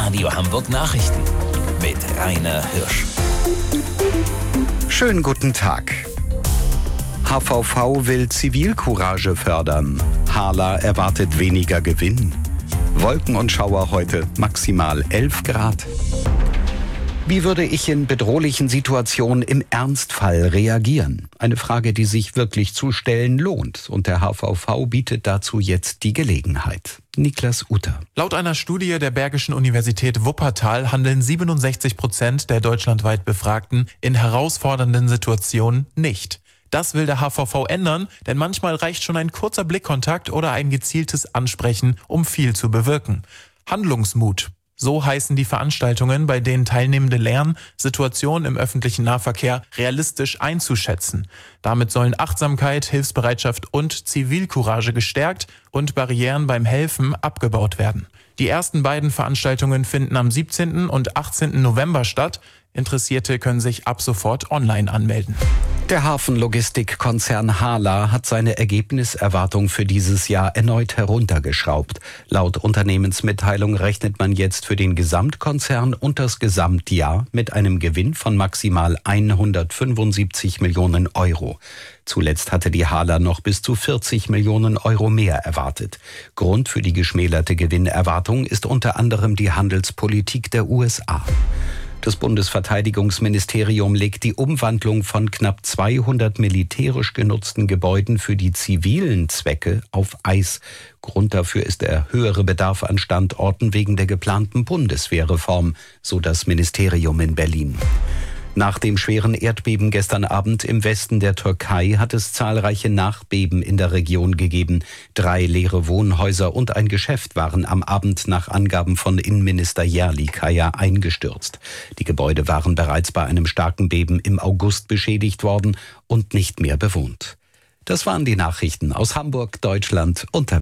Radio Hamburg Nachrichten mit Rainer Hirsch. Schönen guten Tag. HVV will Zivilcourage fördern. Hala erwartet weniger Gewinn. Wolken und Schauer heute, maximal 11 Grad. Wie würde ich in bedrohlichen Situationen im Ernstfall reagieren? Eine Frage, die sich wirklich zu stellen lohnt. Und der HVV bietet dazu jetzt die Gelegenheit. Niklas Utter. Laut einer Studie der Bergischen Universität Wuppertal handeln 67% der deutschlandweit Befragten in herausfordernden Situationen nicht. Das will der HVV ändern, denn manchmal reicht schon ein kurzer Blickkontakt oder ein gezieltes Ansprechen, um viel zu bewirken. Handlungsmut. So heißen die Veranstaltungen, bei denen Teilnehmende lernen, Situationen im öffentlichen Nahverkehr realistisch einzuschätzen. Damit sollen Achtsamkeit, Hilfsbereitschaft und Zivilcourage gestärkt und Barrieren beim Helfen abgebaut werden. Die ersten beiden Veranstaltungen finden am 17. und 18. November statt. Interessierte können sich ab sofort online anmelden. Der Hafenlogistikkonzern Hala hat seine Ergebniserwartung für dieses Jahr erneut heruntergeschraubt. Laut Unternehmensmitteilung rechnet man jetzt für den Gesamtkonzern und das Gesamtjahr mit einem Gewinn von maximal 175 Millionen Euro. Zuletzt hatte die Hala noch bis zu 40 Millionen Euro mehr erwartet. Grund für die geschmälerte Gewinnerwartung ist unter anderem die Handelspolitik der USA. Das Bundesverteidigungsministerium legt die Umwandlung von knapp 200 militärisch genutzten Gebäuden für die zivilen Zwecke auf Eis. Grund dafür ist der höhere Bedarf an Standorten wegen der geplanten Bundeswehrreform, so das Ministerium in Berlin. Nach dem schweren Erdbeben gestern Abend im Westen der Türkei hat es zahlreiche Nachbeben in der Region gegeben. 3 leere Wohnhäuser und ein Geschäft waren am Abend nach Angaben von Innenminister Yerlikaya eingestürzt. Die Gebäude waren bereits bei einem starken Beben im August beschädigt worden und nicht mehr bewohnt. Das waren die Nachrichten aus Hamburg, Deutschland und der